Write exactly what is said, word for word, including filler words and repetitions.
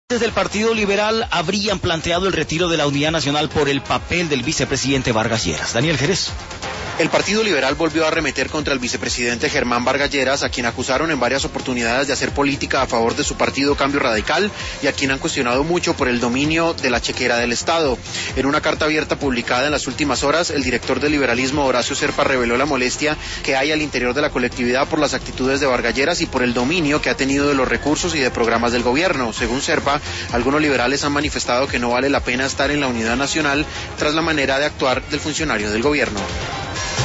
Desde el Partido Liberal habrían planteado el retiro de la Unidad Nacional por el papel del vicepresidente Vargas Lleras. Daniel Jerez. El Partido Liberal volvió a arremeter contra el vicepresidente Germán Vargas Lleras, a quien acusaron en varias oportunidades de hacer política a favor de su partido Cambio Radical y a quien han cuestionado mucho por el dominio de la chequera del Estado. En una carta abierta publicada en las últimas horas, el director del liberalismo, Horacio Serpa, reveló la molestia que hay al interior de la colectividad por las actitudes de Vargas Lleras y por el dominio que ha tenido de los recursos y de programas del gobierno. Según Serpa, algunos liberales han manifestado que no vale la pena estar en la Unidad Nacional tras la manera de actuar del funcionario del gobierno.